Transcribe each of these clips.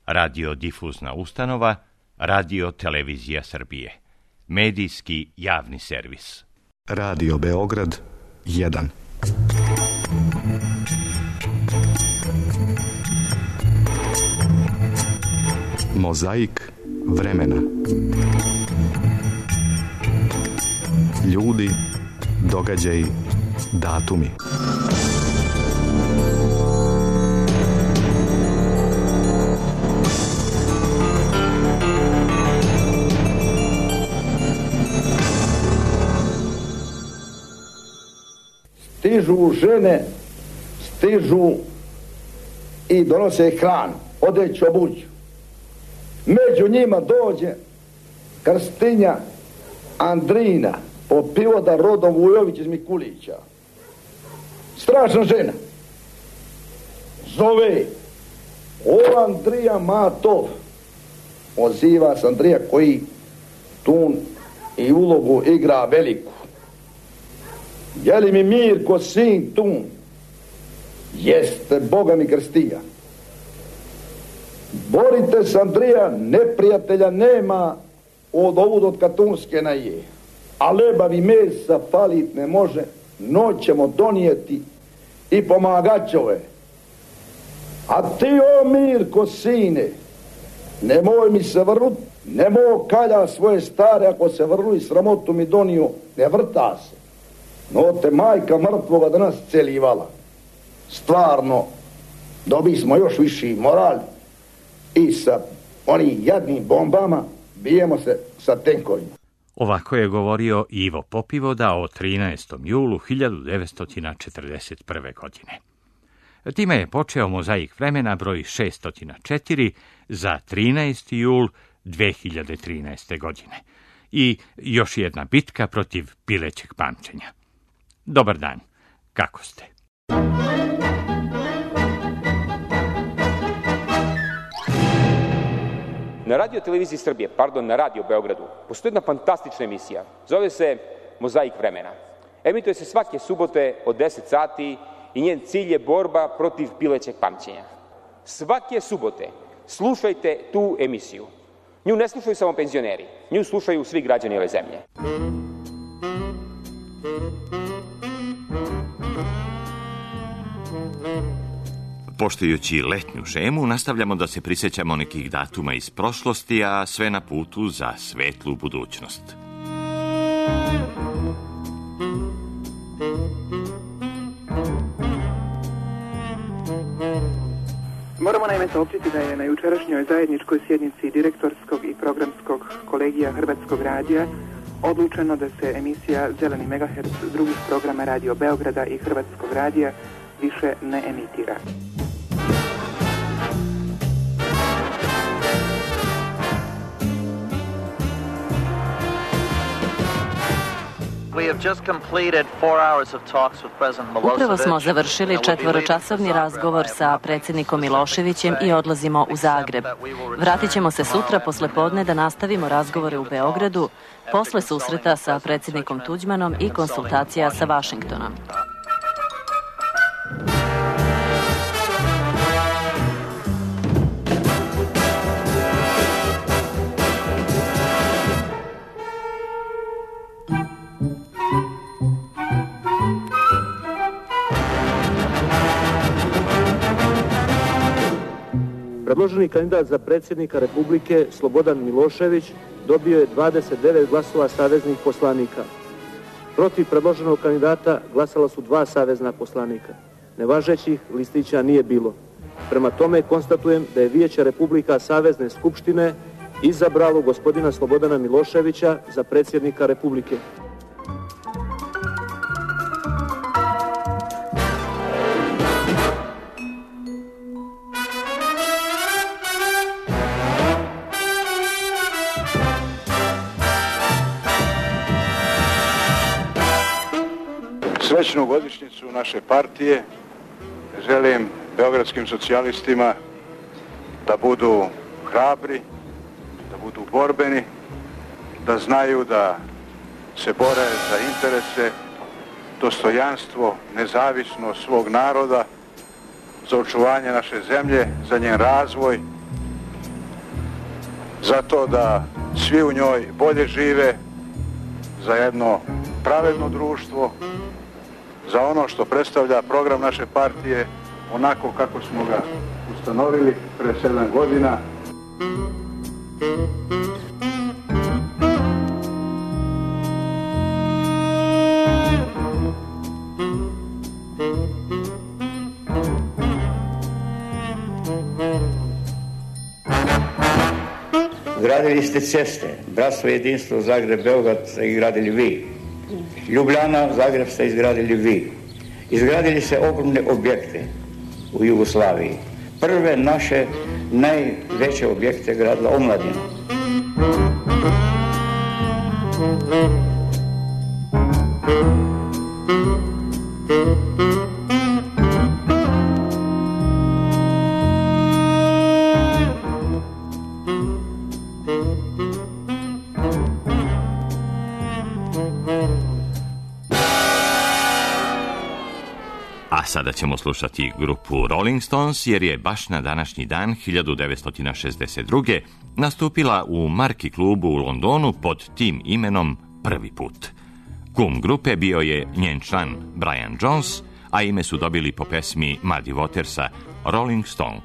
radiodifuzna ustanova, Radio Televizija Srbije. Medijski javni servis. Radio Beograd 1. Mozaik vremena. Ljudi, događaji, datumi. Stižu žene, stižu i donose hranu, odeću, obuću. Među njima dođe krstinja Andrina, popivoda rodom Vujović iz Mikulića. Strašna žena. Zove: o Andrija Matov. Oziva se Andrija koji tu i ulogu igra veliku. Je li mi Mirko sin tu? Jeste, Boga mi krstinja. Borite se, Andrija, neprijatelja nema od Katunske na je. A lebavi mesa falit ne može, noć ćemo donijeti i pomagaćove. A ti, o Mirko sine, nemoj mi se vrnut, nemoj kalja svoje stare, ako se vrnu i sramotu mi donio, ne vrta se. No te majka mrtvoga danas celivala. Stvarno, dobi smo još viši moral i sa onim jadnim bombama bijemo se sa tenkovima. Ovako je govorio Ivo Popivoda o 13. julu 1941. godine. Time je počeo Mozaik vremena broj 604 za 13. jul 2013. godine. I još jedna bitka protiv pilećeg pamćenja. Dobar dan, kako ste? Na Radio Televiziji Srbije, na Radio Beogradu, postoji jedna fantastična emisija. Zove se Mozaik vremena. Emituje se svake subote od 10 sati i njen cilj je borba protiv pilećeg pamćenja. Svake subote slušajte tu emisiju. Nju ne slušaju samo penzioneri, nju slušaju svi građani ove zemlje. Poštujući letnju šemu, nastavljamo da se prisjećamo nekih datuma iz prošlosti, a sve na putu za svetlu budućnost. Moramo naime saopštiti da je na jučerašnjoj zajedničkoj sjednici direktorskog i programskog kolegija Hrvatskog radija odlučeno da se emisija Zeleni megaherc drugih programa Radio Beograda i Hrvatskog radija više ne emitira. Upravo smo završili 4-časovni razgovor sa predsjednikom Miloševićem i odlazimo u Zagreb. Vratit ćemo se sutra poslepodne da nastavimo razgovore u Beogradu, posle susreta sa predsjednikom Tuđmanom i konsultacija sa Vašingtonom. Predloženi kandidat za predsjednika Republike Slobodan Milošević dobio je 29 glasova saveznih poslanika. Protiv predloženog kandidata glasala su 2 savezna poslanika. Nevažećih listića nije bilo. Prema tome konstatujem da je Vijeće Republika Savezne skupštine izabralo gospodina Slobodana Miloševića za predsjednika Republike. Srećnu godišnjicu naše partije želim beogradskim socijalistima da budu hrabri, da budu borbeni, da znaju da se bore za interese, dostojanstvo, nezavisnost svog naroda, za očuvanje naše zemlje, za njen razvoj za to da svi u njoj bolje žive, za jedno pravedno društvo, za ono što predstavlja program naše partije, onako kako smo ga ustanovili pre 7 godina. Gradili ste ceste, Bratstvo i jedinstvo Zagreb-Beograd ste izgradili vi. Ljubljana, Zagreb ste izgradili vi. Izgradili ste ogromne objekte u Jugoslaviji. Prve naše najveće objekte gradila omladina. A sada ćemo slušati grupu Rolling Stones, jer je baš na današnji dan 1962. nastupila u Marki klubu u Londonu pod tim imenom prvi put. Kum grupe bio je njen član Brian Jones, a ime su dobili po pesmi Muddy Watersa Rolling Stone.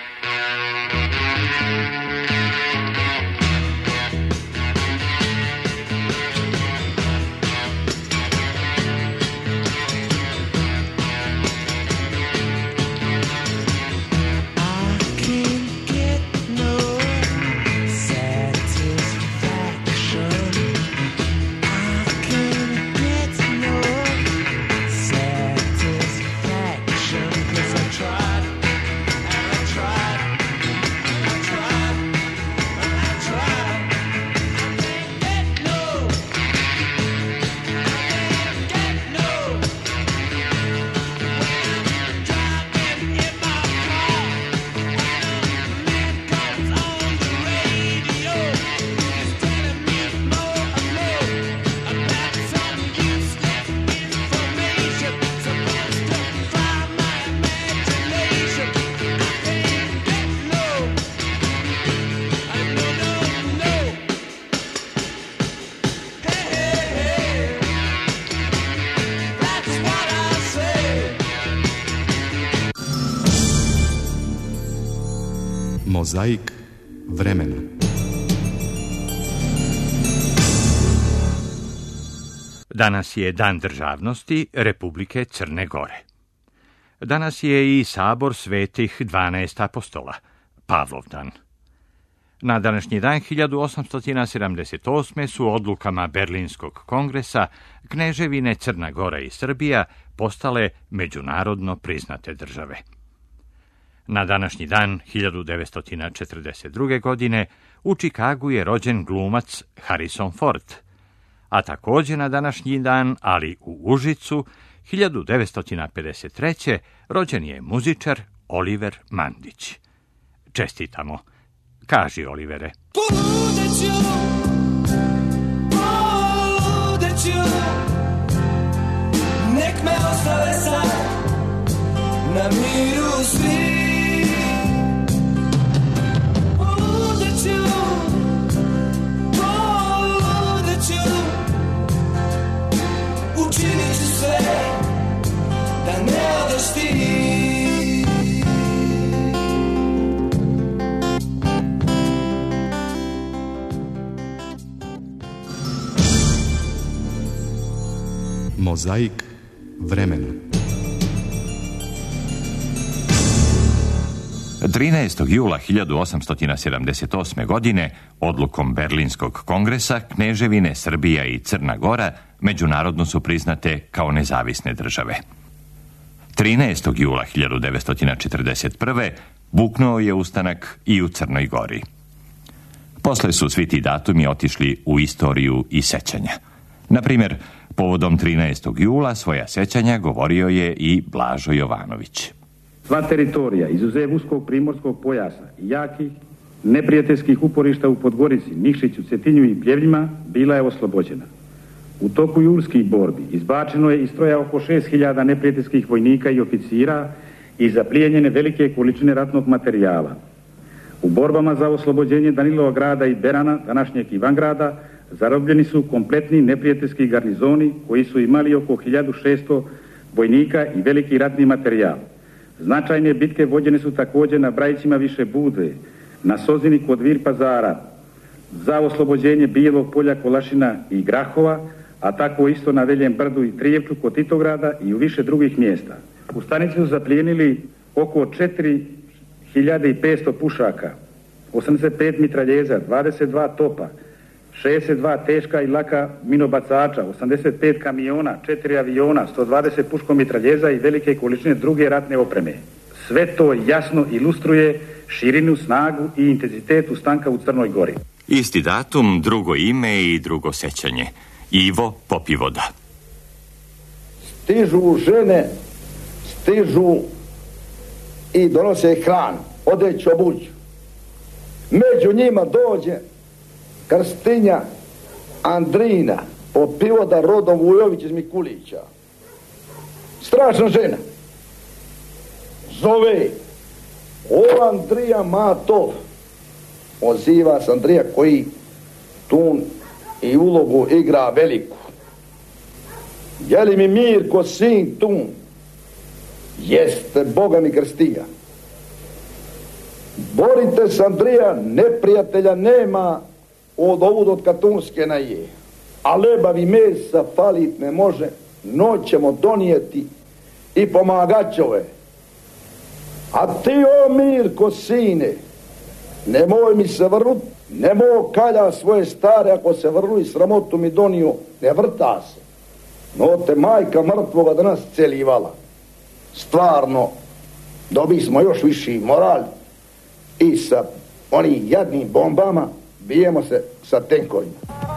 Mozaik vremena. Danas je Dan državnosti Republike Crne Gore. Danas je i sabor svetih 12 apostola, Pavlovdan. Na današnji dan 1878. su odlukama Berlinskog kongresa kneževine Crna Gora i Srbija postale međunarodno priznate države. Na današnji dan 1942. godine u Čikagu je rođen glumac Harrison Ford, a također na današnji dan, ali u Užicu, 1953. rođen je muzičar Oliver Mandić. Čestitamo. Kaži, Olivere. Poludeću, nek me ostave sad na miru svi. Učinit ću sve da ne odeš ti. Mozaik vremena. 13. jula 1878. godine odlukom Berlinskog kongresa kneževine Srbija i Crna Gora međunarodno su priznate kao nezavisne države. 13. jula 1941. buknuo je ustanak i u Crnoj Gori. Posle su svi ti datumi otišli u istoriju i sećanja. Na primjer, povodom 13. jula svoja sećanja govorio je i Blažo Jovanović. Sva teritorija, izuzev uskog primorskog pojasa i jakih neprijateljskih uporišta u Podgorici, Nikšiću, Cetinju i Pljevljima bila je oslobođena. U toku julskih borbi izbačeno je iz stroja oko 6000 neprijateljskih vojnika i oficira i zaplijenjene velike količine ratnog materijala. U borbama za oslobođenje Danilova grada i Berana, današnjeg Ivangrada, zarobljeni su kompletni neprijateljski garnizoni koji su imali oko 1600 vojnika i veliki ratni materijal. Značajne bitke vođene su također na Brajićima Više Budve, na Sozini kod Vir Pazara, za oslobođenje Bijelog polja, Kolašina i Grahova, a tako isto na Veljem Brdu i Trijevču kod Titograda i u više drugih mjesta. U stanici su zaplijenili oko 4500 pušaka, 85 mitraljeza, 22 topa, 62 teška i laka minobacača, 85 kamiona, 4 aviona, 120 puškomitraljeza i velike količine druge ratne opreme. Sve to jasno ilustruje širinu, snagu i intenzitet ustanka u Crnoj Gori. Isti datum, drugo ime i drugo sećanje. Ivo Popivoda. Stižu žene, stižu i donose hranu, odeću, obuću. Među njima dođe krstinja Andrina Popivoda rodom Vujović iz Mikulića. Strašna žena. Zove: o Andrija Matov. Oziva se Andrija koji tu i ulogu igra veliku. Je li mi Mirko sin tu? Jeste, Boga mi krstinja. Borite se, Andrija, neprijatelja nema od Katunske na je. A lebavi mesa falit ne može, noć ćemo donijeti i pomagaćove. A ti, o Mirko sine, nemoj mi se vrnut, nemoj kalja svoje stare, ako se vrnu i sramotu mi donio, ne vrta se. No te majka mrtvoga danas celivala. Stvarno, dobi smo još viši moral i sa onim jadnim bombama bijemo se sa tenkovima.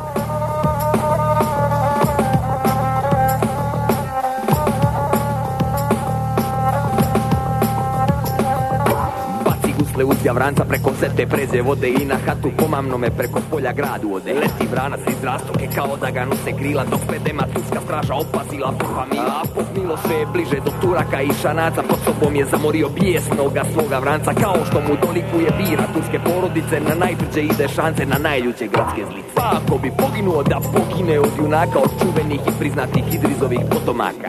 Uzja vranca preko sete preze vode i na hatu pomamnome preko polja gradu ode. Leti vranac iz rastoke kao da ga nose krila, dok pedema turska straža opazila Popamila. Popmilo se je bliže do Turaka i Šanaca, pod sobom je zamorio bijesnoga svoga vranca, kao što mu dolikuje bira turske porodice, na najbrđe ide šance, na najljuće gradske zlice. Pa ako bi poginuo da pogine od junaka, od čuvenih i priznatih Idrizovih potomaka.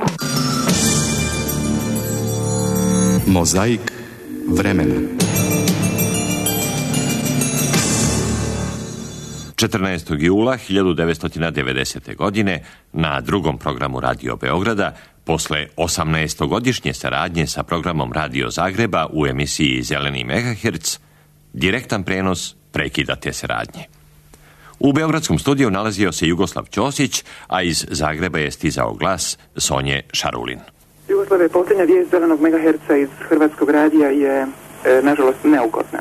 Mozaik vremena. 14. jula 1990. godine na drugom programu Radio Beograda, posle 18-godišnje saradnje sa programom Radio Zagreba u emisiji Zeleni megaherc, direktan prenos prekida te saradnje. U beogradskom studiju nalazio se Jugoslav Ćosić, a iz Zagreba je stizao glas Sonje Šarulin. Jugoslave, posljednja vijest Zelenog megaherca iz Hrvatskog radija je, nažalost, neugodna.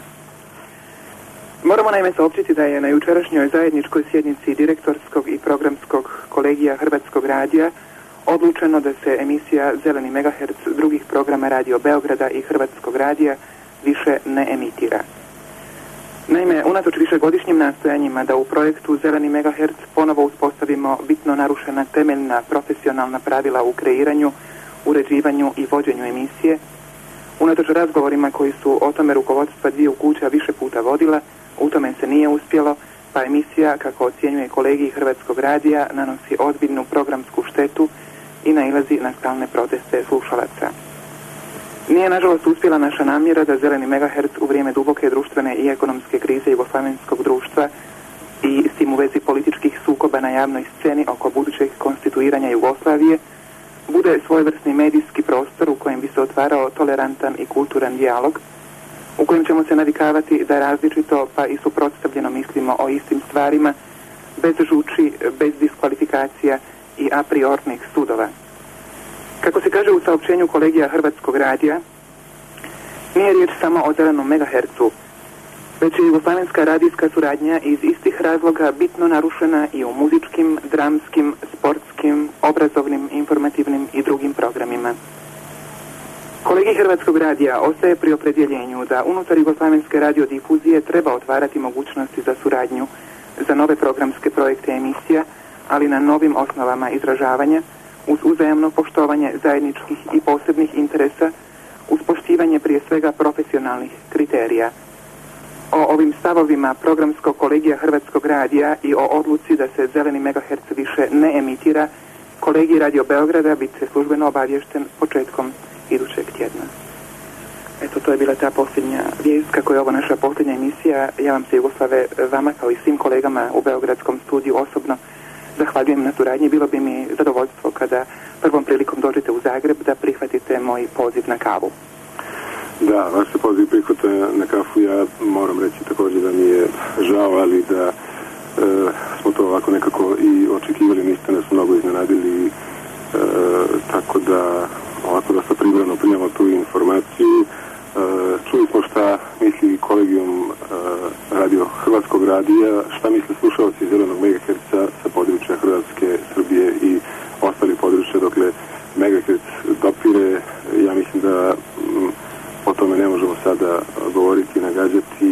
Moramo naime saopćiti da je na jučerašnjoj zajedničkoj sjednici direktorskog i programskog kolegija Hrvatskog radija odlučeno da se emisija Zeleni megaherc drugih programa Radio Beograda i Hrvatskog radija više ne emitira. Naime, unatoč višegodišnjim nastojanjima da u projektu Zeleni megaherc ponovo uspostavimo bitno narušena temeljna profesionalna pravila u kreiranju, uređivanju i vođenju emisije, unatoč razgovorima koji su o tome rukovodstva dviju kuća više puta vodila, u tome se nije uspjelo, pa emisija, kako ocjenjuje kolegij Hrvatskog radija, nanosi ozbiljnu programsku štetu i nailazi na stalne proteste slušalaca. Nije, nažalost, uspjela naša namjera da Zeleni megaherc u vrijeme duboke društvene i ekonomske krize jugoslavenskog društva i s tim u vezi političkih sukoba na javnoj sceni oko budućeg konstituiranja Jugoslavije bude svojevrsni medijski prostor u kojem bi se otvarao tolerantan i kulturan dijalog, u kojem ćemo se navikavati da različito pa i suprotstavljeno mislimo o istim stvarima, bez žuči, bez diskvalifikacija i a priornih sudova. Kako se kaže u saopćenju kolegija Hrvatskog radija, nije riječ samo o Zelenom megahercu, već je jugoslavenska radijska suradnja iz istih razloga bitno narušena i u muzičkim, dramskim, sportskim, obrazovnim, informativnim i drugim programima. Kolegij Hrvatskog radija ostaje pri opredjeljenju da unutar jugoslavenske radiodifuzije treba otvarati mogućnosti za suradnju za nove programske projekte emisija, ali na novim osnovama izražavanja, uz uzajamno poštovanje zajedničkih i posebnih interesa, uz poštivanje prije svega profesionalnih kriterija. O ovim stavovima programskog kolegija Hrvatskog radija i o odluci da se zeleni megaherc više ne emitira, kolegij Radio Beograda bit će službeno obavješten početkom idućeg tjedna. Eto, to je bila ta posljednja vijest. Kako je ovo naša posljednja emisija, ja vam se, Jugoslave, vama kao i svim kolegama u Beogradskom studiju osobno zahvaljujem na suradnji. Bilo bi mi zadovoljstvo kada prvom prilikom dođete u Zagreb da prihvatite moj poziv na kavu. Da, vaš se poziv prihvata na kafu. Ja moram reći također da mi je žao, ali da smo to ovako nekako i očekivali, niste nas mnogo iznenadili, tako da ovako dosta privremeno primamo tu informaciju. Čuli smo šta misli kolegijum radio Hrvatskog radija, šta misle slušalci zelenog megaherca sa područja Hrvatske, Srbije i ostali područja, dokle megaherc dopire. Ja mislim da o tome ne možemo sada govoriti i nagađati.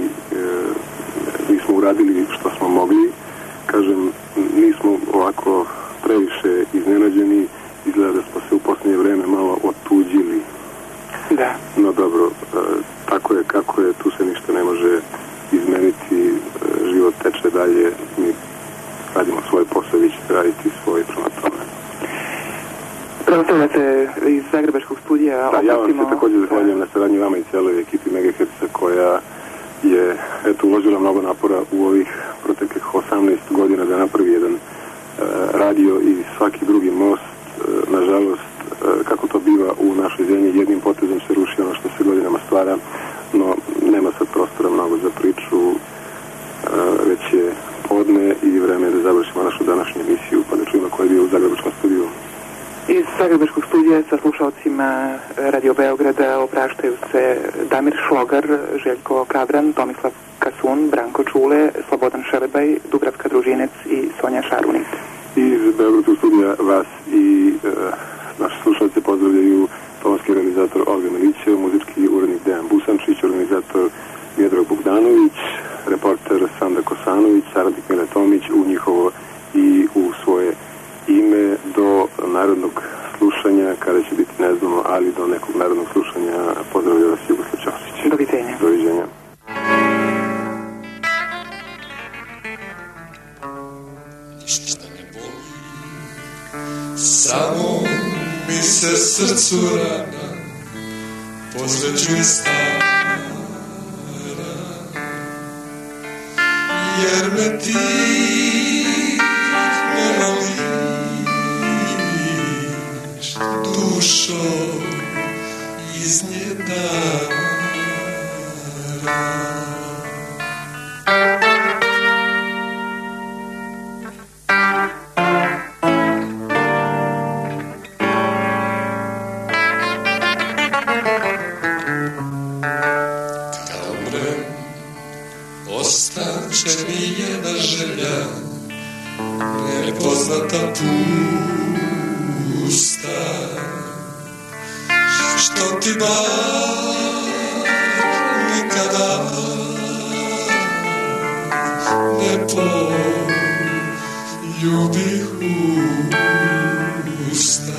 Mi smo uradili što smo mogli. Kažem, nismo ovako previše iznenađeni. Izgleda da smo se u posljednje vreme malo otuđili. Da. No dobro, tako je kako je, tu se ništa ne može izmeniti, život teče dalje, mi radimo svoj posao, vi ćete raditi svoj, prema tome. Preostavljate iz Zagrebačkog studija. Da, ja vam se također zahvaljujem na saradnji vama i cijeloj ekipi Megaherca koja je uložila mnogo napora u ovih proteklih 18 godina da napravi jedan radio i svaki drugi most. Nažalost, kako to biva u našoj zemlji, jednim potezom se ruši ono što se godinama stvara, no nema sad prostora mnogo za priču, već je podne i vreme da završimo našu današnju emisiju, pa da čujemo ko je bio u Zagrebačkom studiju. Iz Zagrebačkog studija sa slušalcima Radio Beograda opraštaju se Damir Šlogar, Željko Kavran, Tomislav Kasun, Branko Čule, Slobodan Šelebaj, Dubravka Družinec i Sonja Šarunic. Iz Beogradskog studija vas i naši slušalci pozdravljaju tonski realizator Olga Milićev, muzički urednik Dejan Busančić, organizator Miodrag Bogdanović, reporter Sandra Kosanović, saradnik Mile Tomić, u njihovo i u svoje ime do narodnog slušanja, kada će biti ne znamo, ali do nekog narodnog slušanja pozdravlja vas Jugoslav Ćosić. Doviđenja. Doviđenja. Ništa ne boli, samo mi se srcu rana pozređuje stara, jer me ti ne voliš, dušo iz nje dara. Ostaće mi jedna želja, nepoznata pusta, što ti bar nikada ne poljubih usta.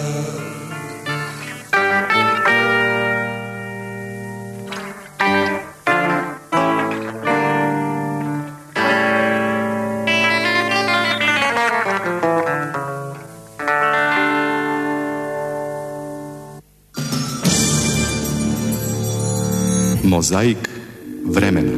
Mozaik vremena.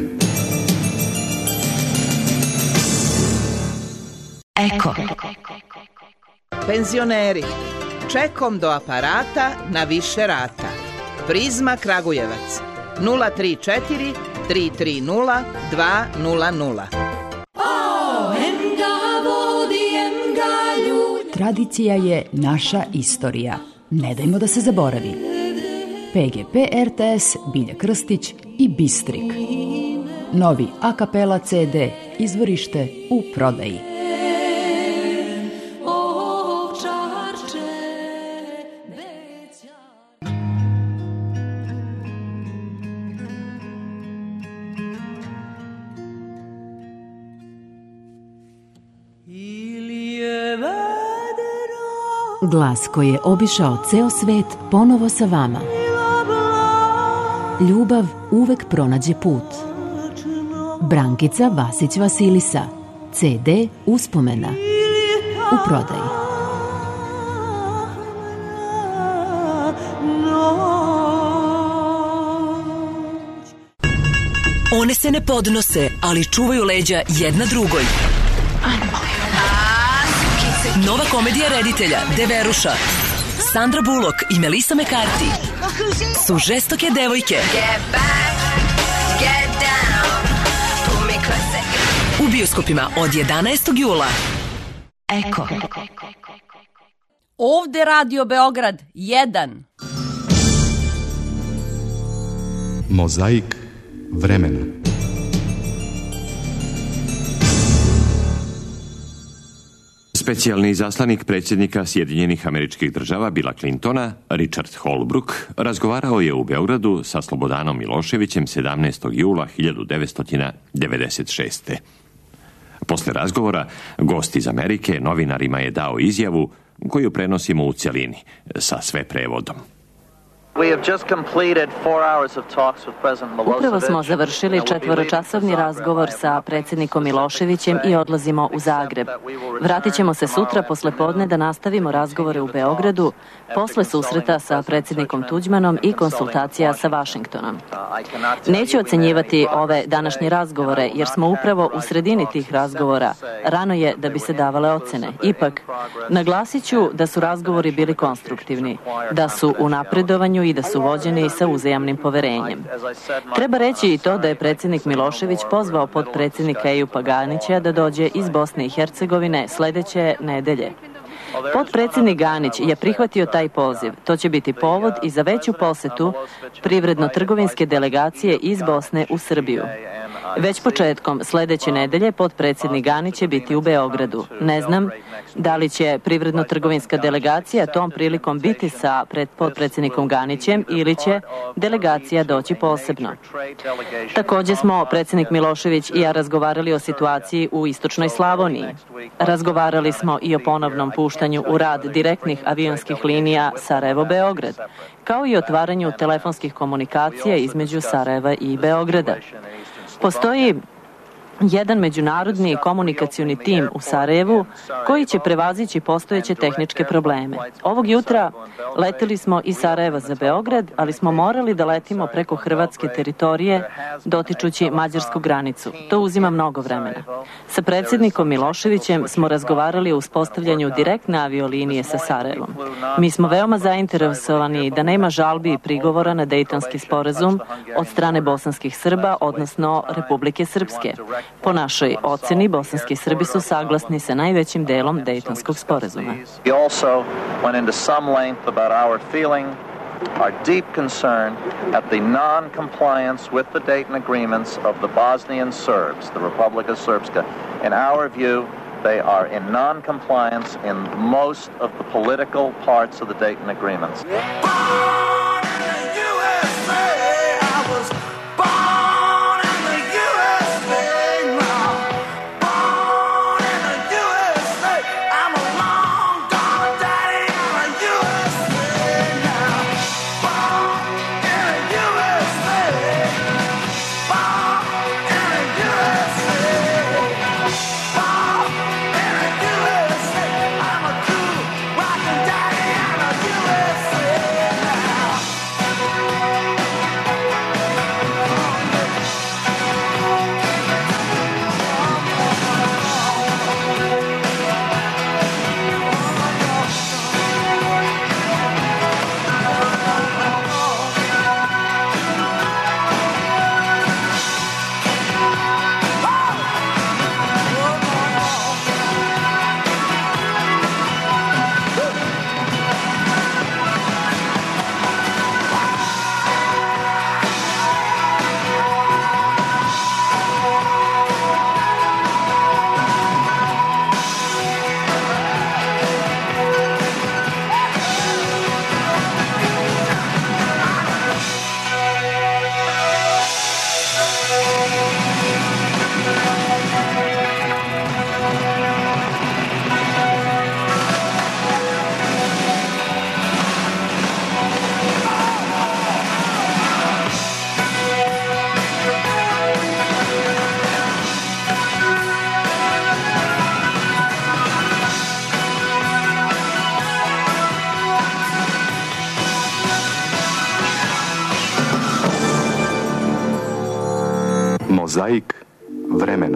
Eko. Penzioneri, čekom do aparata na više rata. Prizma Kragujevac 034 330 200. Tradicija je naša istorija. Ne dajmo da se zaboravi. PGP RTS, Bilja Krstić i Bistrik. Novi a kapela CD, izvorište u prodaji. Glas koji je obišao ceo svet ponovo sa vama. Ljubav uvek pronađe put. Brankica Vasić-Vasilisa. CD Uspomena. U prodaji. One se ne podnose, ali čuvaju leđa jedna drugoj. Nova komedija reditelja Deveruša. Sandra Bullock i Melissa McCarthy su žestoke devojke. U bioskopima od 11. jula. Eko. Ovde Radio Beograd 1. Mozaik vremena. Specijalni izaslanik predsjednika Sjedinjenih Američkih Država Billa Clintona, Richard Holbrooke, razgovarao je u Beogradu sa Slobodanom Miloševićem 17. jula 1996. Posle razgovora, gost iz Amerike novinarima je dao izjavu koju prenosimo u cjelini, sa sve prevodom. Upravo smo završili 4-časovni razgovor sa predsjednikom Miloševićem i odlazimo u Zagreb. Vratit ćemo se sutra posle podne da nastavimo razgovore u Beogradu, posle susreta sa predsjednikom Tuđmanom i konsultacija sa Vašingtonom. Neću ocenjivati ove današnje razgovore, jer smo upravo u sredini tih razgovora. Rano je da bi se davale ocene. Ipak, naglasit ću da su razgovori bili konstruktivni, da su u napredovanju i da su vođeni sa uzajamnim poverenjem. Treba reći i to da je predsjednik Milošević pozvao potpredsjednika Ejupa Ganića da dođe iz Bosne i Hercegovine sledeće nedelje. Potpredsjednik Ganić je prihvatio taj poziv. To će biti povod i za veću posetu privredno-trgovinske delegacije iz Bosne u Srbiju. Već početkom sledeće nedelje potpredsjednik Ganić će biti u Beogradu. Ne znam da li će privredno-trgovinska delegacija tom prilikom biti sa potpredsjednikom Ganićem ili će delegacija doći posebno. Također smo predsjednik Milošević i ja razgovarali o situaciji u istočnoj Slavoniji. Razgovarali smo i o ponovnom puštanju u rad direktnih avionskih linija Sarajevo-Beograd, kao i otvaranju telefonskih komunikacija između Sarajeva i Beograda. Postoji jedan međunarodni komunikacioni tim u Sarajevu koji će prevazići postojeće tehničke probleme. Ovog jutra leteli smo iz Sarajeva za Beograd, ali smo morali da letimo preko hrvatske teritorije dotičući mađarsku granicu. To uzima mnogo vremena. Sa predsjednikom Miloševićem smo razgovarali o uspostavljanju direktne aviolinije sa Sarajevom. Mi smo veoma zainteresovani da nema žalbi i prigovora na Dejtonski sporazum od strane bosanskih Srba, odnosno Republike Srpske. Po našoj oceni, bosanski Srbi su saglasni sa najvećim delom Dejtonskog sporazuma. Our deep concern at the non-compliance with the Dayton agreements of the Bosnian Serbs, the Republika Srpska. In our view, they are in non-compliance in most of the political parts of the Dayton agreements. Mozaik vremena.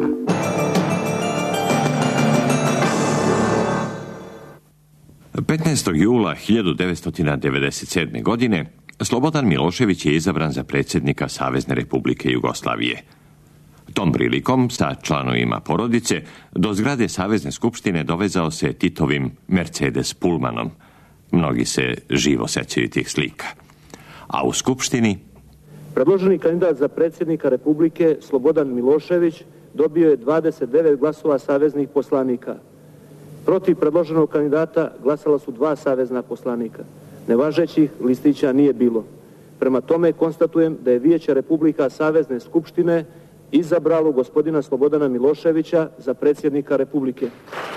Jula 1997. godine Slobodan Milošević je izabran za predsjednika Savezne Republike Jugoslavije. Tom prilikom sa članovima porodice do zgrade Savezne skupštine dovezao se Titovim Mercedes Pullmanom. Mnogi se živo sećaju tih slika. A u skupštini predloženi kandidat za predsjednika Republike Slobodan Milošević dobio je 29 glasova saveznih poslanika. Protiv predloženog kandidata glasala su 2 savezna poslanika. Nevažećih listića nije bilo. Prema tome konstatujem da je Vijeće Republika Savezne skupštine izabralo gospodina Slobodana Miloševića za predsjednika Republike.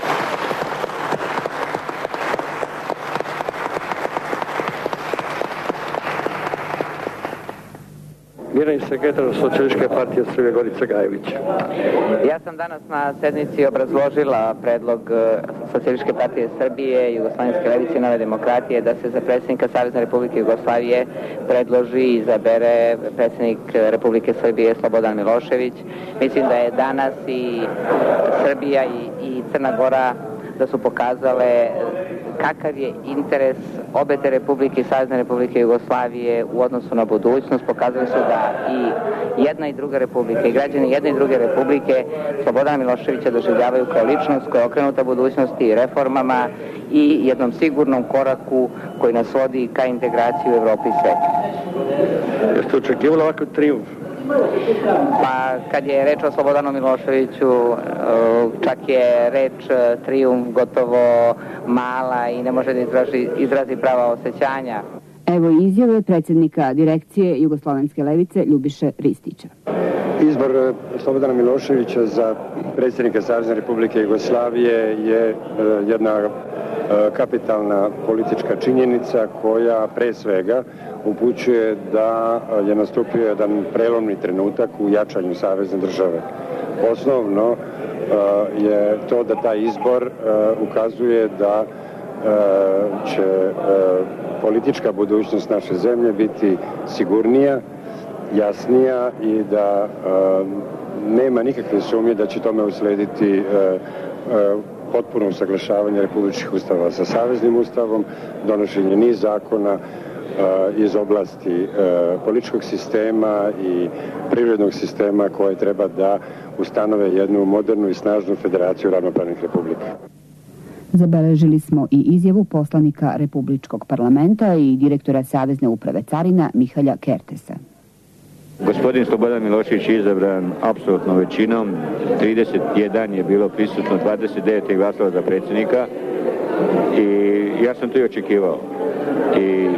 Generalni sekretar Socijalističke partije Srbije Gorica Gajević. Ja sam danas na sednici obrazložila predlog Socijalističke partije Srbije, Jugoslovenske levice i Nove demokratije da se za predsjednika Savezne Republike Jugoslavije predloži i izabere predsjednik Republike Srbije Slobodan Milošević. Mislim da je danas i Srbija i Crna Gora da su pokazale kakav je interes obe te republike i Savezne Republike Jugoslavije u odnosu na budućnost. Pokazali su da i jedna i druga republika i građani jedne i druge republike Slobodana Miloševića doživljavaju kao ličnost koja je okrenuta budućnosti i reformama i jednom sigurnom koraku koji nas vodi ka integraciji u Evropi i svijetu. Jeste očekivali ovakav trijumf? Pa kad je reč o Slobodanu Miloševiću, čak je reč trijumf gotovo mala i ne može da izrazi prava osjećanja. Evo izjave predsjednika direkcije Jugoslovenske levice Ljubiše Ristića. Izbor Slobodana Miloševića za predsjednika Savezne Republike Jugoslavije je jedna kapitalna politička činjenica koja pre svega upućuje da je nastupio jedan prelomni trenutak u jačanju savezne države. Osnovno je to da taj izbor ukazuje da će politička budućnost naše zemlje biti sigurnija, jasnija i da nema nikakve sumnje da će tome uslediti potpuno usaglašavanje republičkih ustava sa saveznim ustavom, donošenje niz zakona iz oblasti političkog sistema i privrednog sistema koje treba da ustanove jednu modernu i snažnu federaciju ravnopravnih republika. Zabeležili smo i izjavu poslanika Republičkog parlamenta i direktora Savezne uprave carina Mihalja Kertesa. Gospodin Slobodan Milošević je izabran apsolutnom većinom. 31 je bilo prisutno, 29 je glasalo za predsjednika i ja sam to i očekivao. I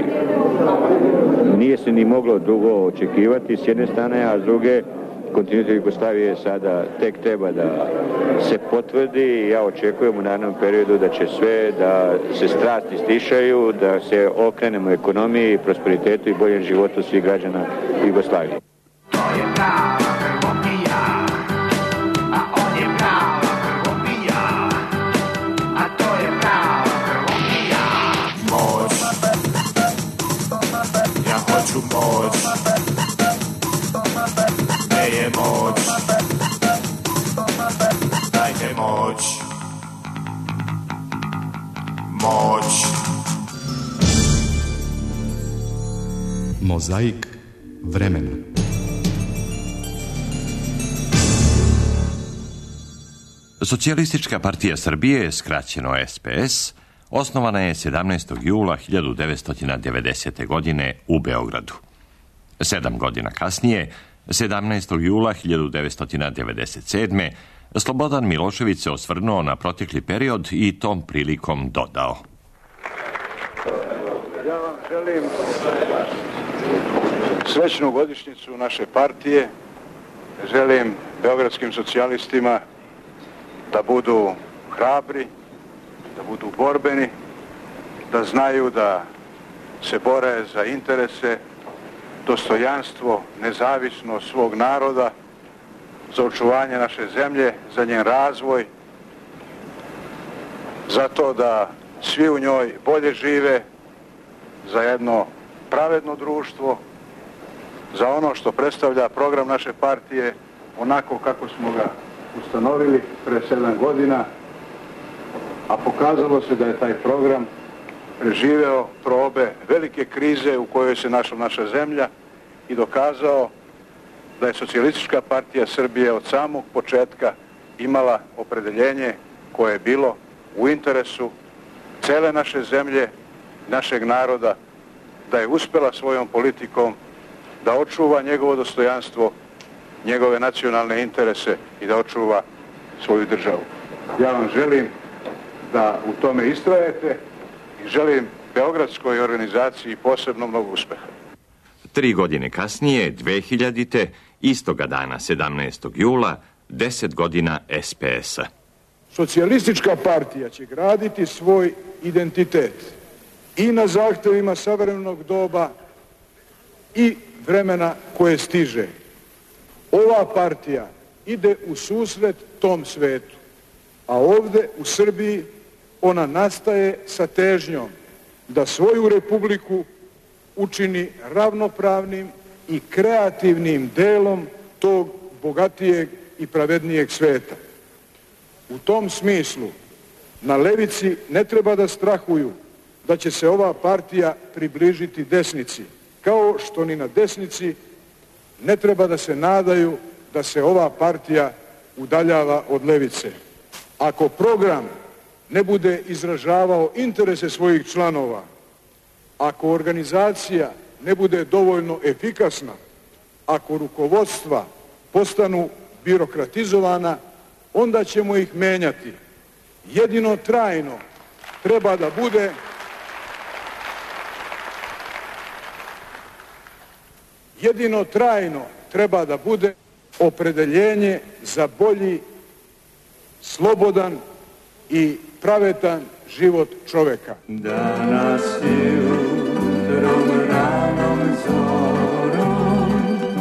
nije se ni moglo drugo očekivati s jedne strane, a s druge kontinuitet Jugoslavije sada tek treba da se potvrdi i ja očekujem u narednom periodu da će sve, da se strasti stišaju, da se okrenemo ekonomiji, prosperitetu i boljem životu svih građana Jugoslavije. To je prava krvopija, a on je prava krvopija, a to je prava krvopija. Moć, ja hoću moć, gdje je moć, dajte moć, moć. Mozaik vremena. Socijalistička partija Srbije, skraćeno SPS, osnovana je 17. jula 1990. godine u Beogradu. 7 godina kasnije, 17. jula 1997. Slobodan Milošević se osvrnuo na protekli period i tom prilikom dodao. Ja vam želim srećnu godišnjicu naše partije. Želim beogradskim socijalistima da budu hrabri, da budu borbeni, da znaju da se bore za interese, dostojanstvo, nezavisnost svog naroda, za očuvanje naše zemlje, za njen razvoj, zato da svi u njoj bolje žive, za jedno pravedno društvo, za ono što predstavlja program naše partije, onako kako smo ga ustanovili pre 7 godina, a pokazalo se da je taj program preživeo probe velike krize u kojoj se našla naša zemlja i dokazao da je Socijalistička partija Srbije od samog početka imala opredeljenje koje je bilo u interesu cele naše zemlje, našeg naroda, da je uspela svojom politikom da očuva njegovo dostojanstvo, njegove nacionalne interese i da očuva svoju državu. Ja vam želim da u tome istrajete i želim beogradskoj organizaciji posebno mnogo uspeha. 3 godine kasnije, 2000. istoga dana, 17. jula, 10 godina SPS-a. Socijalistička partija će graditi svoj identitet i na zahtevima savremenog doba i vremena koje stiže. Ova partija ide u susret tom svetu, a ovde u Srbiji ona nastaje sa težnjom da svoju republiku učini ravnopravnim i kreativnim delom tog bogatijeg i pravednijeg sveta. U tom smislu na levici ne treba da strahuju da će se ova partija približiti desnici, kao što ni na desnici ne treba da se nadaju da se ova partija udaljava od levice. Ako program ne bude izražavao interese svojih članova, ako organizacija ne bude dovoljno efikasna, ako rukovodstva postanu birokratizovana, onda ćemo ih menjati. Jedino trajno treba da bude opredeljenje za bolji, slobodan i pravedan život čoveka. Danas jutrom ranom zorom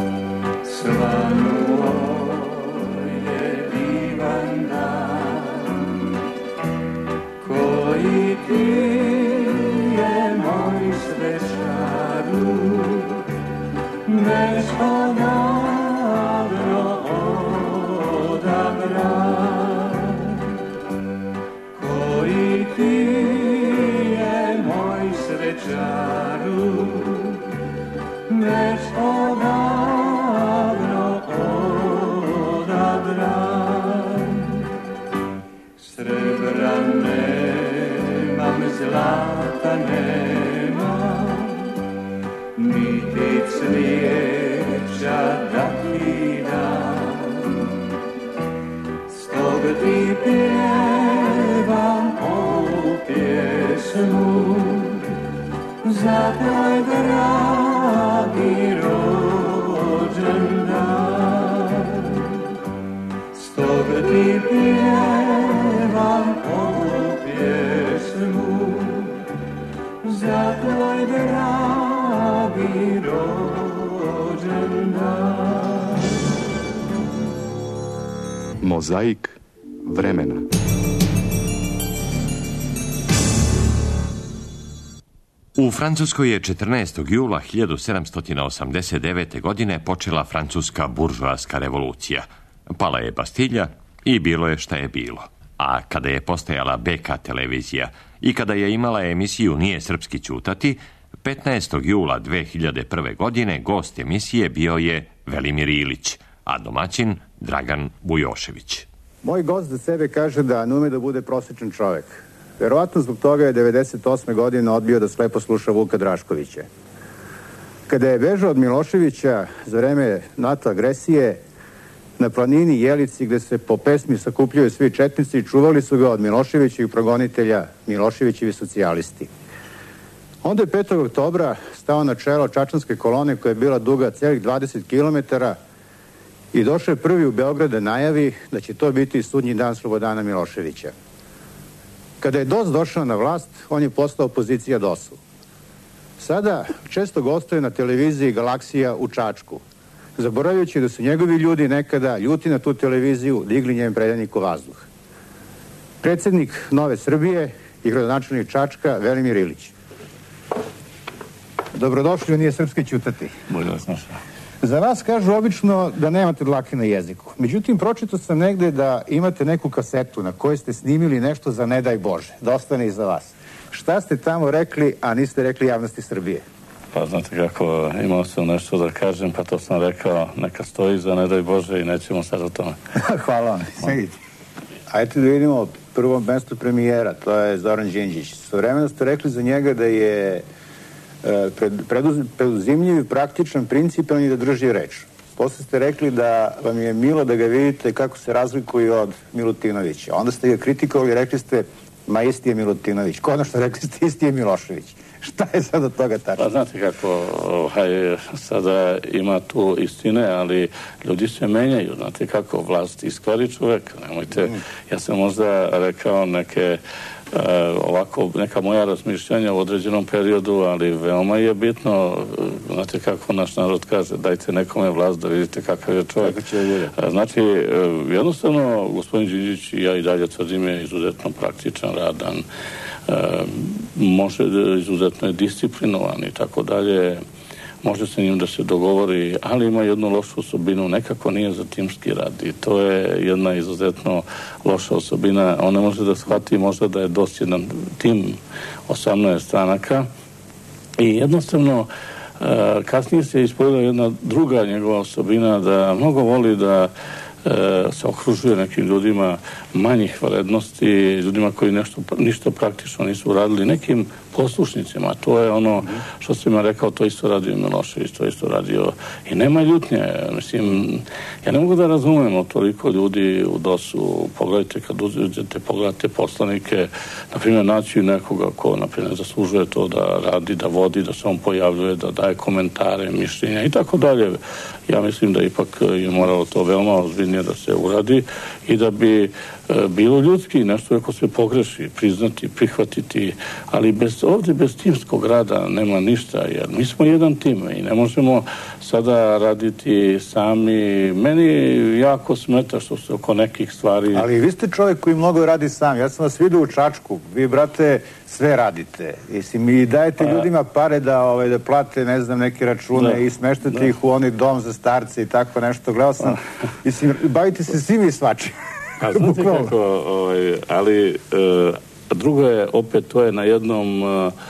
svanuo je divan dan, koji ti je moj svečaru nespodavno odabran, koji ti je moj srećaru nespodavno odabran. Srebra nemam, zlata nemam, niti cvijeća da ti dam, stog ti pjevam ovu pjesmu za tvoj dragi rođendan. Stog ti pjevam ovu pjesmu za tvoj dragi rođendan. Mozaik vremena. U Francuskoj je 14. jula 1789. godine počela francuska buržoaska revolucija. Pala je Bastilja i bilo je šta je bilo. A kada je postojala BK televizija i kada je imala emisiju Nije srpski ćutati, 15. jula 2001. godine gost emisije bio je Velimir Ilić, a domaćin Dragan Vujošević. Moj gost za sebe kaže da ne ume da bude prosječan čovek. Verovatno zbog toga je 98. godine odbio da slepo sluša Vuka Draškovića. Kada je bežao od Miloševića za vreme NATO agresije, na planini Jelici, gde se po pesmi sakupljaju svi četnici, čuvali su ga od Miloševićevih progonitelja, Miloševićevi socijalisti. Onda je 5. oktobra stao na čelo čačanske kolone koja je bila duga celih 20 kilometara i došao je prvi u Beograd da najavi da će to biti sudnji dan Slobodana Miloševića. Kada je DOS došao na vlast, on je postao opozicija DOS-u. Sada često gostuje na televiziji Galaksija u Čačku, zaboravljajući da su njegovi ljudi nekada ljuti na tu televiziju digli njen predanik u vazduh. Predsjednik Nove Srbije i gradonačelnik Čačka Velimir Ilić. Dobrodošli u Nije srpski ćutati. Bolje vas našao. Za vas kažu obično da nemate dlake na jeziku. Međutim, pročitao sam negde da imate neku kasetu na kojoj ste snimili nešto za ne daj Bože, da ostane iza vas. Šta ste tamo rekli, a niste rekli javnosti Srbije? Pa znate kako, imao sam nešto da kažem, pa to sam rekao, neka stoji za ne daj Bože i nećemo sad o tome. Hvala vam, sedite. Ajde da vidimo prvo mesto premijera, to je Zoran Đinđić. Svojevremeno ste rekli za njega da je preduzimljiv, praktičan, principijelan i da drži reč. Posle ste rekli da vam je milo da ga vidite kako se razlikuje od Milutinovića. Onda ste ga kritikovali i rekli ste, ma isti je Milutinović. Konačno rekli ste, isti je Milošević. Šta je sad od toga tačno? Pa znate kako, sada ima tu istine, ali ljudi se menjaju. Znate kako, vlast iskvari čoveka. Nemojte, ja sam možda rekao neke ovako neka moja razmišljanja u određenom periodu, ali veoma je bitno, znate kako naš narod kaže, dajte nekome vlast da vidite kakav je čovjek. Znači, jednostavno, gospodin Đinđić i ja i dalje tvrdim je izuzetno praktičan, radan, može, izuzetno je disciplinovan i tako dalje, može se njim da se dogovori, ali ima jednu lošu osobinu, nekako nije za timski rad i to je jedna izuzetno loša osobina. On ne može da shvati možda da je dosljedan tim 18 stranaka i jednostavno kasnije se ispoljila jedna druga njegova osobina da mnogo voli da se okružuje nekim ljudima manjih vrednosti, ljudima koji ništa praktično nisu uradili, nekim poslušnicima. To je ono što sam ja rekao, to isto radio Milošević, to isto radio i nema ljutnje. Mislim, ja ne mogu da razumem toliko ljudi u DOS-u. Pogledajte, kad uđete, pogledate poslanike, na primjer, naći nekoga ko, na primjer, zaslužuje to da radi, da vodi, da se on pojavljuje, da daje komentare, mišljenja i tako dalje. Ja mislim da ipak je moralo to veoma ozbiljnije da se uradi i da bi bilo ljudski, nešto ako se pogreši, priznati, prihvatiti, ali ovdje bez timskog rada nema ništa, jer mi smo jedan tim i ne možemo sada raditi sami. Meni jako smeta što se oko nekih stvari... Ali vi ste čovjek koji mnogo radi sam. Ja sam vas vidio u Čačku. Vi, brate, sve radite. Jesi mi dajete ljudima pare da plate, ne znam, neke račune i smeštate ih u onaj dom za starce i tako nešto. Gledao sam, mislim, bavite se svim i svačim. A znate kako, ali drugo je, opet to je na jednom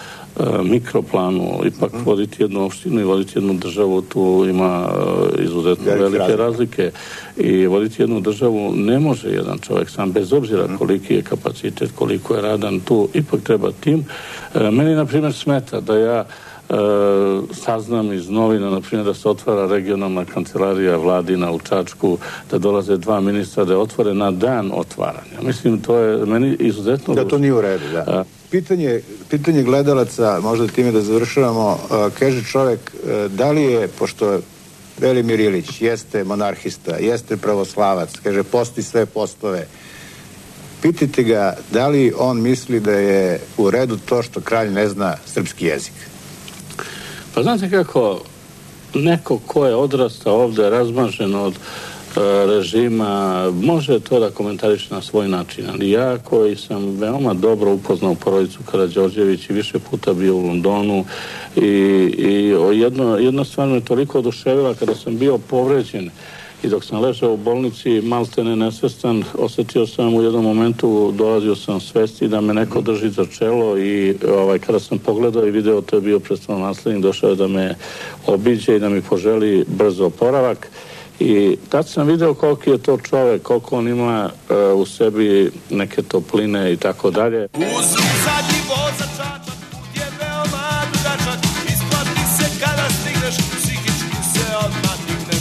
mikroplanu, ipak voditi jednu opštinu i voditi jednu državu, tu ima izuzetno velike razlike i voditi jednu državu ne može jedan čovjek sam, bez obzira koliki je kapacitet, koliko je radan, tu ipak treba tim. Meni, na primjer, smeta da ja saznam iz novina, na primjer, da se otvara regionalna kancelarija Vladina u Čačku, da dolaze 2 ministra, da je otvore na dan otvaranja. Mislim, to je meni izuzetno... Da, to nije u redu, da. Pitanje gledalaca, možda time da završavamo, kaže čovjek, da li je, pošto Velimir Ilić jeste monarhista, jeste pravoslavac, kaže, posti sve postove, pitajte ga da li on misli da je u redu to što kralj ne zna srpski jezik? Pa znate kako, neko ko je odrastao ovdje razmažen od režima, može to da komentariše na svoj način, ali ja koji sam veoma dobro upoznao porodicu Karađorđević i više puta bio u Londonu i jedna stvar me toliko oduševila kada sam bio povređen i dok sam ležao u bolnici, maltene nesvestan, osjetio sam u jednom momentu, dolazio sam svesti da me neko drži za čelo i kada sam pogledao i video, to je bio prestolonaslednik, došao je da me obiđe i da mi poželi brzo oporavak. I tad sam video koliki je to čovjek, koliko on ima u sebi neke topline i tako dalje. Uzuk zadnji voz za Čačak, put je veoma dugačak, isplati se kada stigneš, psihički se odmah digneš,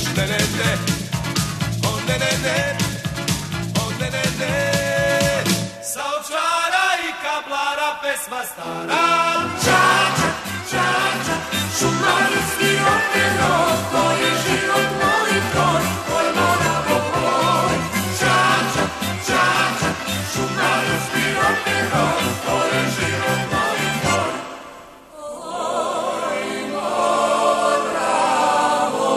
sa Ovčara i Kablara pesma stara. Čačak, Čačak, šumarski operot, to je život moj tvoj, tvoj moramo tvoj. Čačak, Čačak, šumarski operot, to je život moj tvoj. Oj, moramo.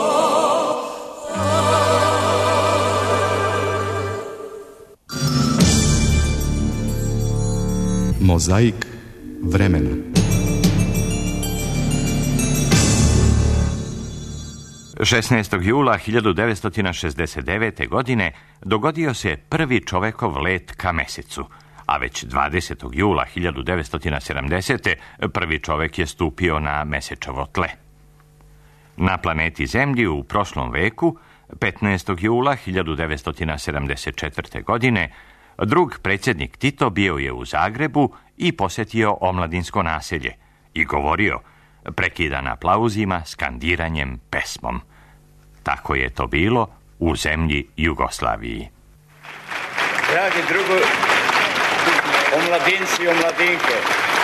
Mozaik vremena. 16. jula 1969. godine dogodio se prvi čovekov let ka Mesecu, a već 20. jula 1970. prvi čovek je stupio na mesečevo tle. Na planeti Zemlji u prošlom veku, 15. jula 1974. godine, drug predsjednik Tito bio je u Zagrebu i posjetio omladinsko naselje i govorio, prekidan aplauzima, skandiranjem, pesmom. Tako je to bilo u zemlji Jugoslaviji. Dragi drugi, omladinci i omladinke,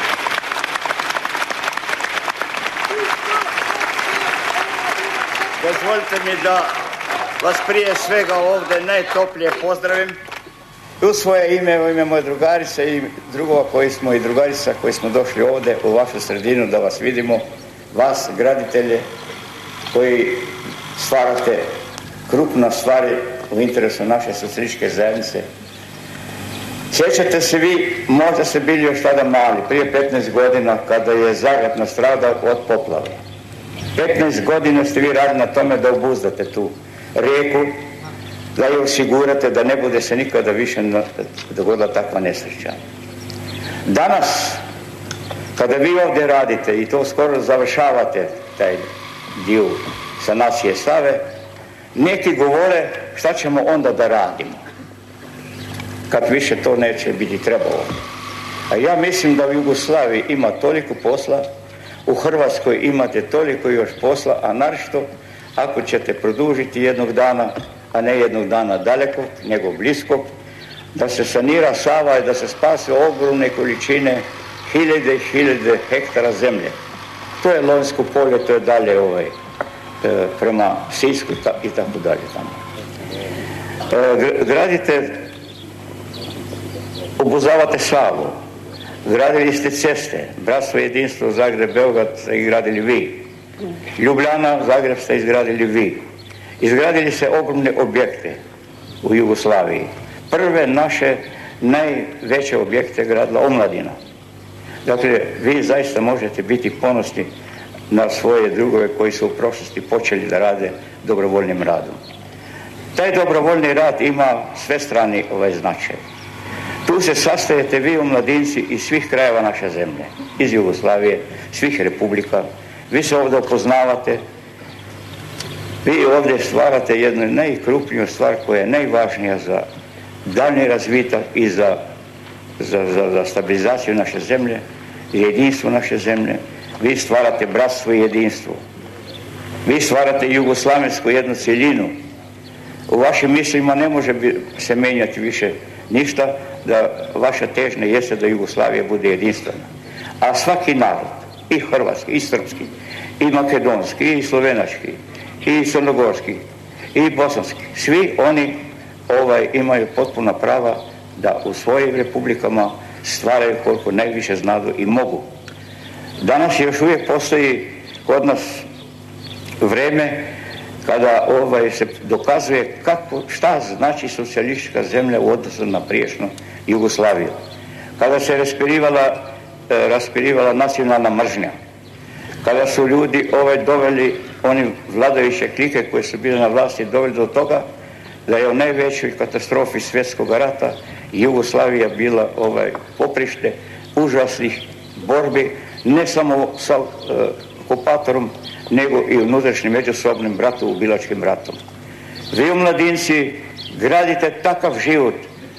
dozvolite mi da vas prije svega ovdje najtoplije pozdravim u svoje ime, u ime moje drugarice i drugova koji smo i drugarica koji smo došli ovdje u vašu sredinu da vas vidimo, vas graditelje koji stvarate krupne stvari u interesu naše socijalističke zajednice. Sjećate se vi, možda ste bili još tada mali, prije 15 godina kada je Zagreb nastradao od poplave. 15 godina ste vi radili na tome da obuzdate tu rijeku, da je osigurate da ne bude se nikada više dogodila takva nesreća. Danas, kada vi ovdje radite i to skoro završavate taj dio sanacije Save, neki govore šta ćemo onda da radimo, kad više to neće biti trebalo. A ja mislim da u Jugoslaviji ima toliko posla, u Hrvatskoj imate toliko još posla, a naročito ako ćete produžiti jednog dana, a ne jednog dana daleko, nego blisko, da se sanira Sava i da se spase ogromne količine, hiljade i hiljade hektara zemlje. To je Lonjsko polje, to je dalje prema Sisku i tako dalje tamo. Gradite, obuzavate Savu, gradili ste ceste, Bratstvo jedinstvo Zagreb, Beograd ste izgradili vi, Ljubljana, Zagreb ste izgradili vi. Izgradili se ogromne objekte u Jugoslaviji. Prve naše najveće objekte gradila omladina. Dakle, vi zaista možete biti ponosni na svoje drugove koji su u prošlosti počeli da rade dobrovoljnim radom. Taj dobrovoljni rad ima svestrani značaj. Tu se sastajete vi omladinci iz svih krajeva naše zemlje, iz Jugoslavije, svih republika. Vi se ovdje upoznavate, vi ovdje stvarate jednu najkrupniju stvar koja je najvažnija za daljnji razvitak i za stabilizaciju naše zemlje i jedinstvo naše zemlje. Vi stvarate bratstvo i jedinstvo. Vi stvarate jugoslavensku jednu cjelinu. U vašim mislima ne može se menjati više ništa, da vaša težnja jeste da Jugoslavija bude jedinstvena. A svaki narod, i hrvatski, i srpski, i makedonski, i slovenački, i crnogorski, i bosanski, svi oni imaju potpuna prava da u svojim republikama stvaraju koliko najviše znadu i mogu. Danas još uvijek postoji kod nas vreme kada se dokazuje šta znači socijalistička zemlja u odnosu na prijašnju Jugoslaviju. Kada se raspirivala nacionalna mržnja, kada su ljudi doveli, oni vladajuće klike koje su bile na vlasti, doveli do toga da je u najvećoj katastrofi svjetskog rata Jugoslavija bila poprište užasnih borbi, ne samo sa okupatorom, nego i unutrašnjim međusobnim ubilačkim ratom. Vi mladinci gradite takav život,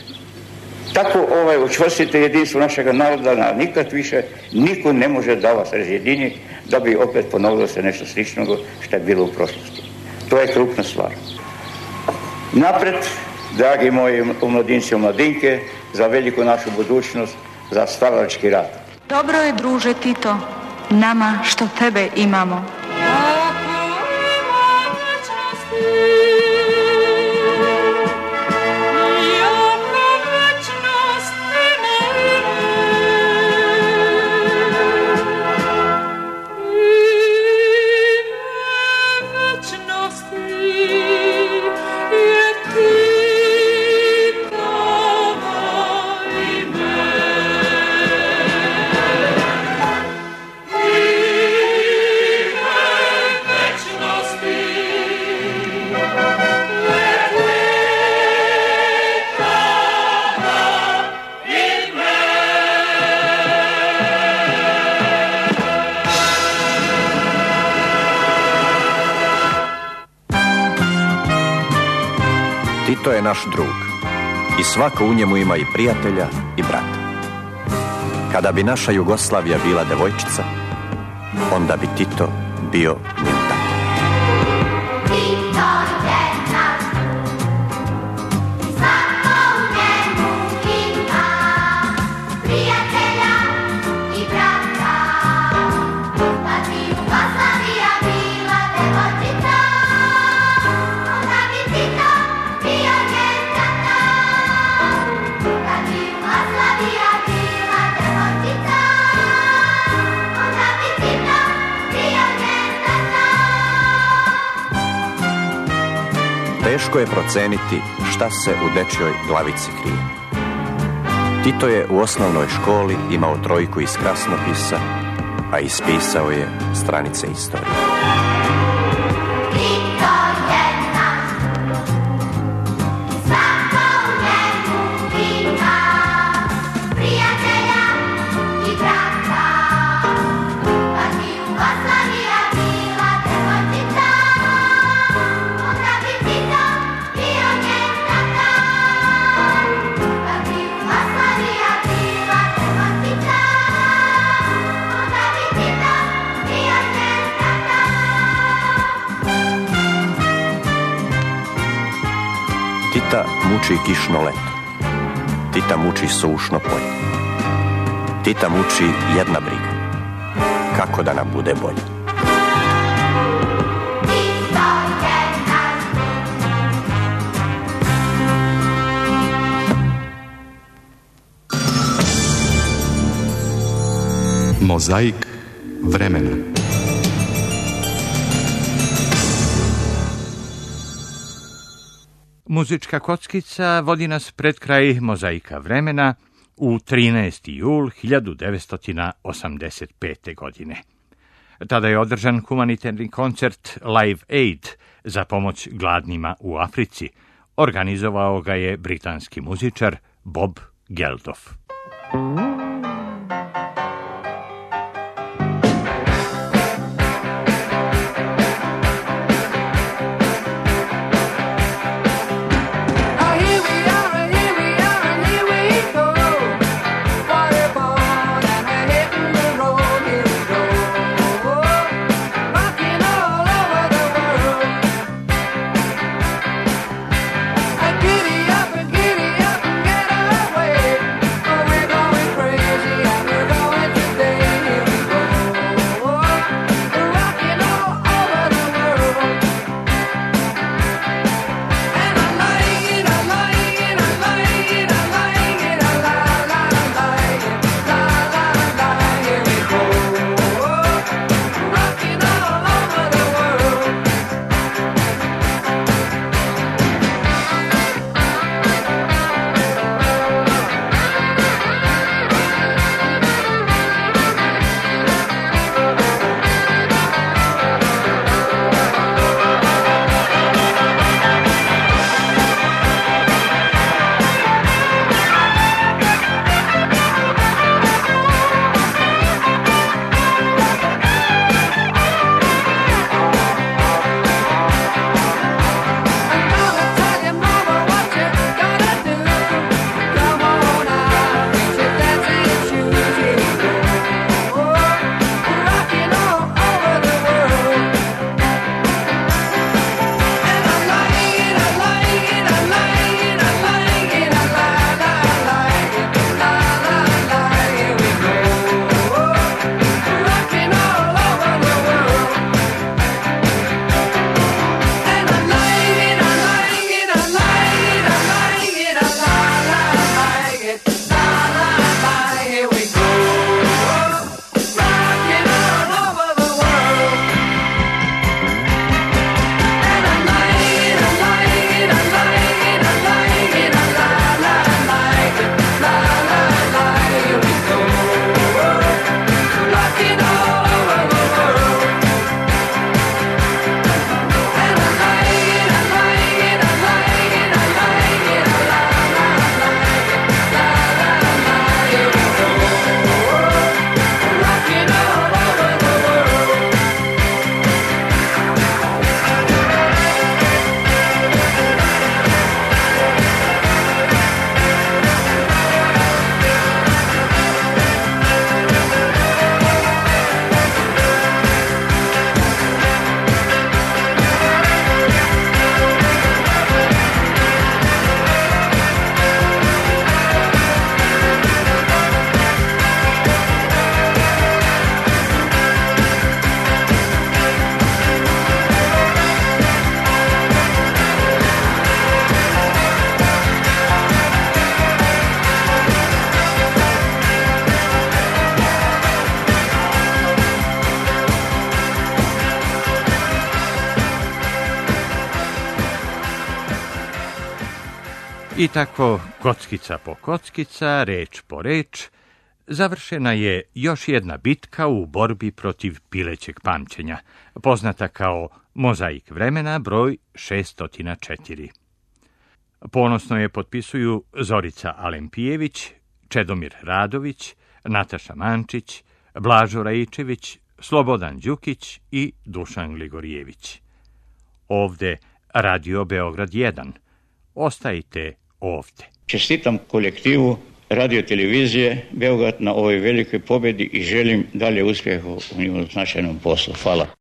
tako učvrstite jedinstvo našega naroda, da nikad više niko ne može da vas razjedini, da bi opet ponovilo se nešto slično što je bilo u prošlosti. To je krupna stvar. Napred, dragi moji omladinci i omladinke, za veliku našu budućnost, za stvaralački rad. Dobro je, druže Tito, nama što tebe imamo. Večnosti naš drug i svako u njemu ima i prijatelja i brata. Kada bi naša Jugoslavija bila devojčica, onda bi Tito bio njen tata. Teško je proceniti šta se u dečjoj glavici krije. Tito je u osnovnoj školi imao 3 iz krasnopisa, a ispisao je stranice istorije. Tita muči kišno leto. Tita muči sušno polje. Tita muči jedna briga. Kako da nam bude bolje? Mozaik vremena. Muzička kockica vodi nas pred kraj mozaika vremena u 13. jul 1985. godine. Tada je održan humanitarni koncert Live Aid za pomoć gladnima u Africi. Organizovao ga je britanski muzičar Bob Geldof. Giddy up and get away, or we're going crazy. I tako, kockica po kockica, reč po reč, završena je još jedna bitka u borbi protiv pilećeg pamćenja, poznata kao Mozaik vremena broj 604. Ponosno je potpisuju Zorica Alempijević, Čedomir Radović, Nataša Mančić, Blažo Raičević, Slobodan Đukić i Dušan Gligorijević. Ovde Radio Beograd 1. Ostajte ovde. Čestitam kolektivu radio-televizije Beograd na ovoj velikoj pobjedi i želim dalje uspjehu u njihovom značajnom poslu. Hvala.